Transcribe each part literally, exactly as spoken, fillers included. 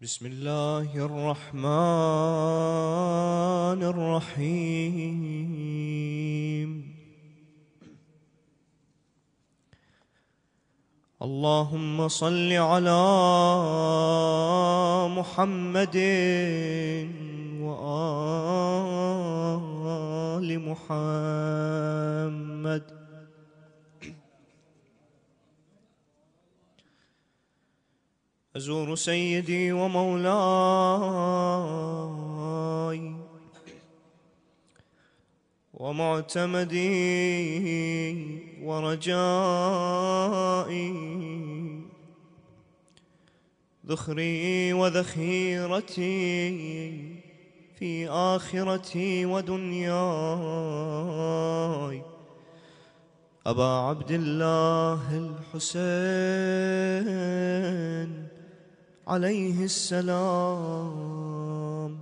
بسم الله الرحمن الرحيم. اللهم صل على محمد وآل محمد. أزور سيدي ومولاي ومعتمدي ورجائي، ذخري وذخيرتي في آخرتي ودنياي، أبا عبد الله الحسين عليه السلام،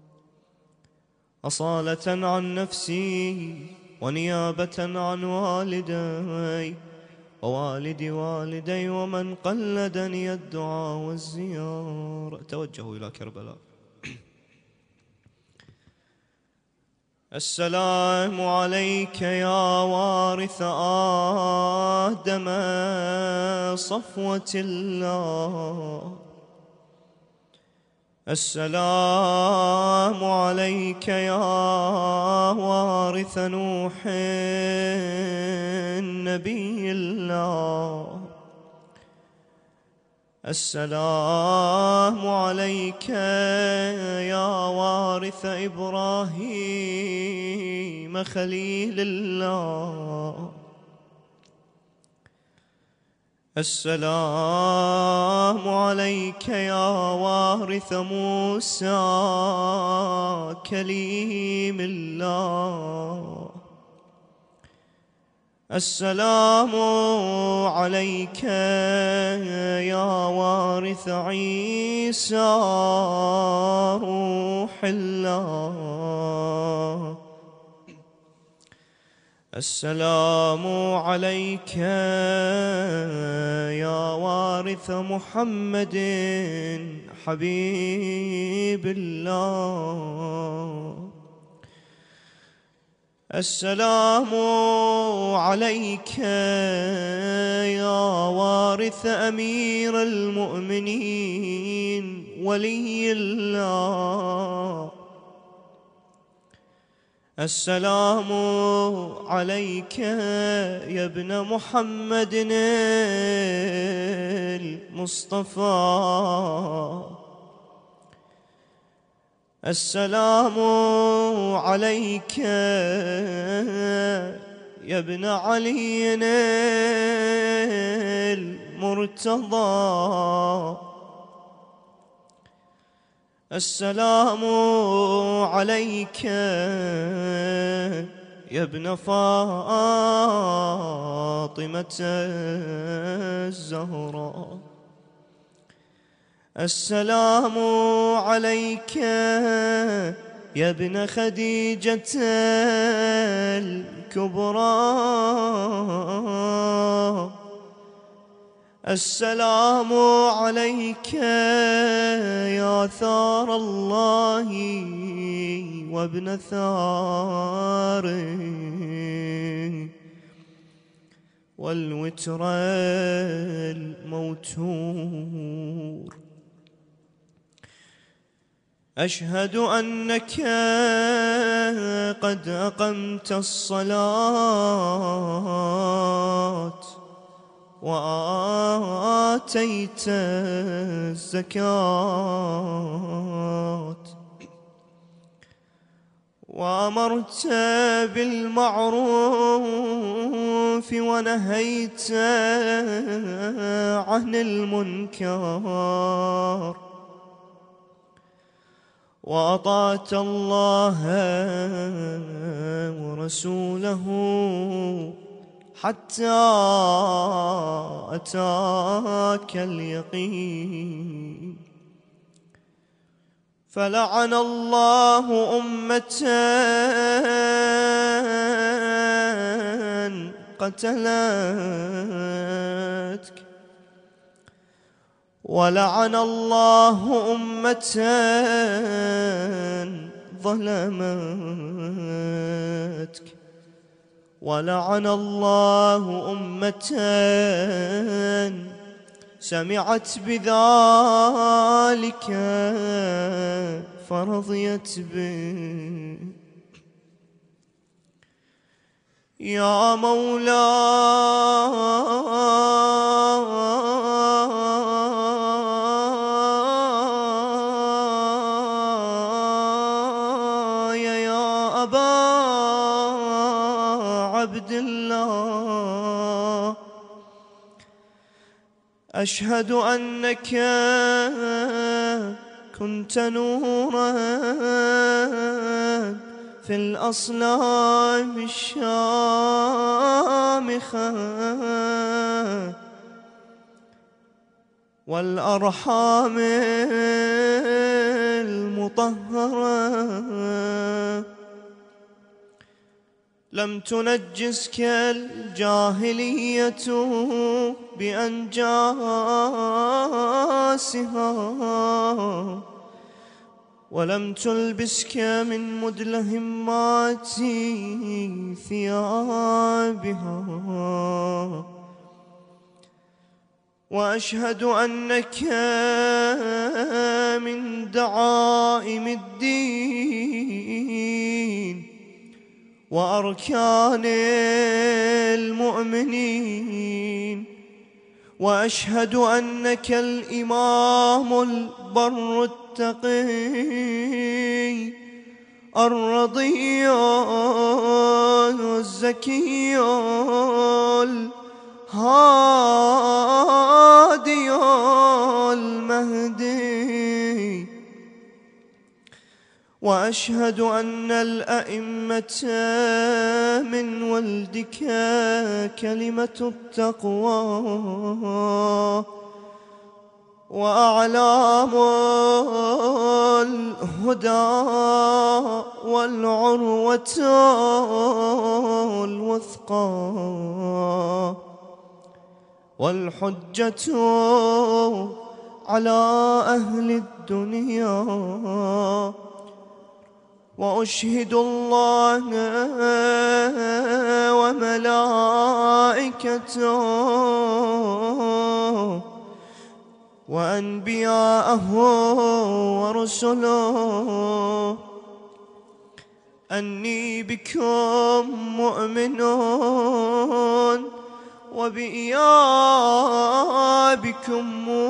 أصالة عن نفسي ونيابة عن والدي ووالد والدي ومن قلدني الدعاء والزيارة. توجهوا إلى كربلاء. السلام عليك يا وارث آدم صفوة الله، السلام عليك يا وارث نوح نبي الله، السلام عليك يا وارث إبراهيم خليل الله، السلام عليك يا وارث موسى كليم الله، السلام عليك يا وارث عيسى روح الله، السلام عليك يا وارث محمد حبيب الله، السلام عليك يا وارث أمير المؤمنين ولي الله، السلام عليك يا ابن محمد المصطفى، السلام عليك يا ابن علي المرتضى، السلام عليك يا ابن فاطمة الزهراء، السلام عليك يا ابن خديجة الكبرى، السلام عليك يا ثار الله وابن ثاره والوتر الموتور، أشهد أنك قد أقمت الصلاة وآتيت الزكاة وأمرت بالمعروف ونهيت عن المنكر وأطعت الله ورسوله حتى أتاك اليقين، فلعن الله أمة قتلتك ولعن الله أمة ظلمتك، ولعن الله أمة سمعت بذلك فرضيت به. يا مولاي يا أبا عبد الله، أشهد أنك كنت نورا في الأصنام الشامخة والأرحام المطهرة، لم تنجسك الجاهلية بأنجاسها، ولم تلبسك من مدلهمات ثيابها. وأشهد أنك من دعائم الدين وأركان المؤمنين، وأشهد أنك الإمام البر التقي الرضي الزكي الهادي المهدي. وأشهد أن الأئمة من ولدك كلمة التقوى وأعلام الهدى والعروة الوثقى والحجة على أهل الدنيا. وأشهد الله وملائكته وأنبياءه ورسله أني بكم مؤمن وبإيابكم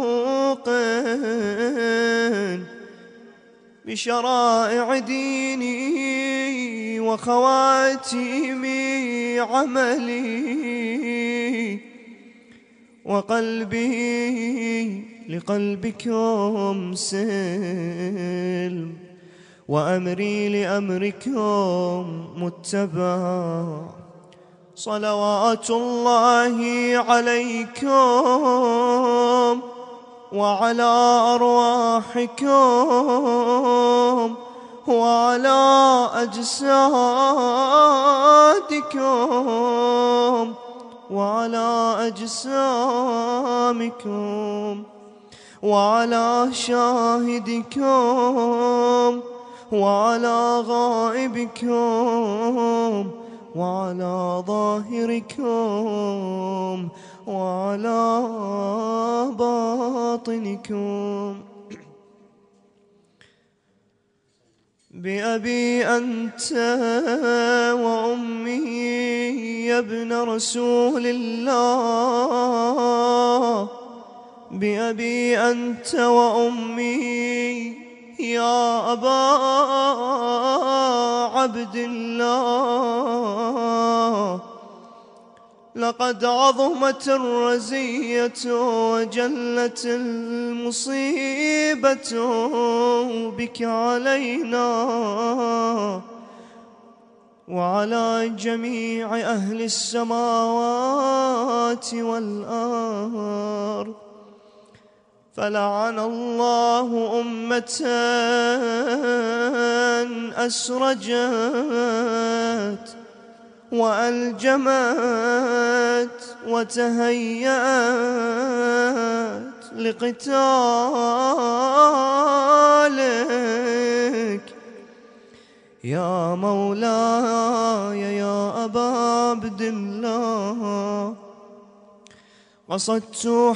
موقن، بشرائع ديني وخواتيم عملي، وقلبي لقلبكم سلم، وأمري لأمركم متبع. صلوات الله عليكم وعلى أرواحكم وعلى أجسادكم وعلى أجسامكم وعلى شاهدكم وعلى غائبكم وعلى ظاهركم وعلى باطنكم. بأبي أنت وأمي يا ابن رسول الله، بأبي أنت وأمي يا أبا عبد الله، لقد عظمت الرزية وجلت المصيبة بك علينا وعلى جميع أهل السماوات والأرض. فلعن الله أمة أسرجت وألجمت وتهيأت لقتالك يا مولاي يا أبا عبد الله. قصدت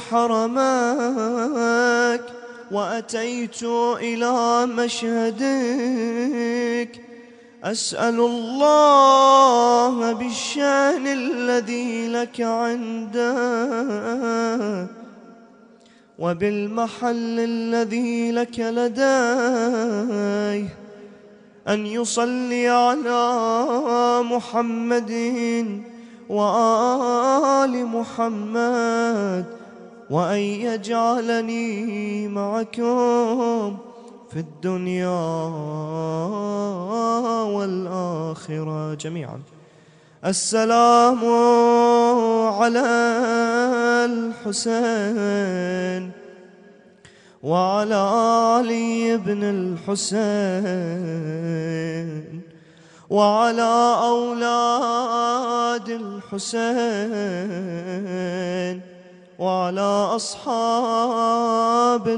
حرمك وأتيت إلى مشهدك، أسأل الله بالشأن الذي لك عنده وبالمحل الذي لك لديه أن يصلي على محمد وآل محمد، وأن يجعلني معكم في الدنيا والآخرة جميعا. السلام على الحسين وعلى علي بن الحسين وعلى أولاد الحسين وعلى أصحاب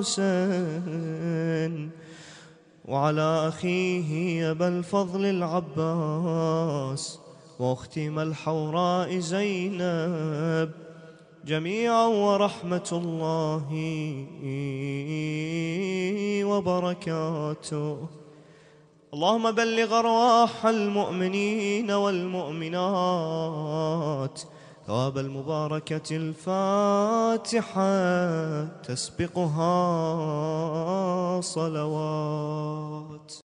الحسين وعلى أخيه أبا الفضل العباس وأختي الحوراء زينب جميعا، ورحمة الله وبركاته. اللهم بلغ أرواح المؤمنين والمؤمنات ثواب المباركة الفاتحة تسبقها صلوات.